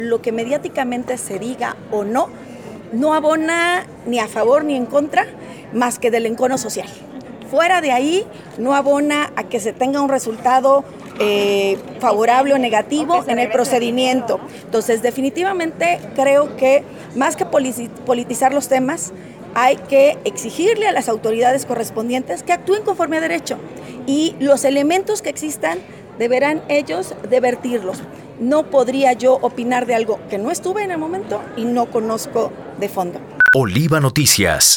Lo que mediáticamente se diga o no, no abona ni a favor ni en contra, más que del encono social. Fuera de ahí, no abona a que se tenga un resultado favorable o negativo en el procedimiento. Entonces, definitivamente creo que más que politizar los temas, hay que exigirle a las autoridades correspondientes que actúen conforme a derecho y los elementos que existan deberán ellos vertirlos. No podría yo opinar de algo que no estuve en el momento y no conozco de fondo. Oliva Noticias.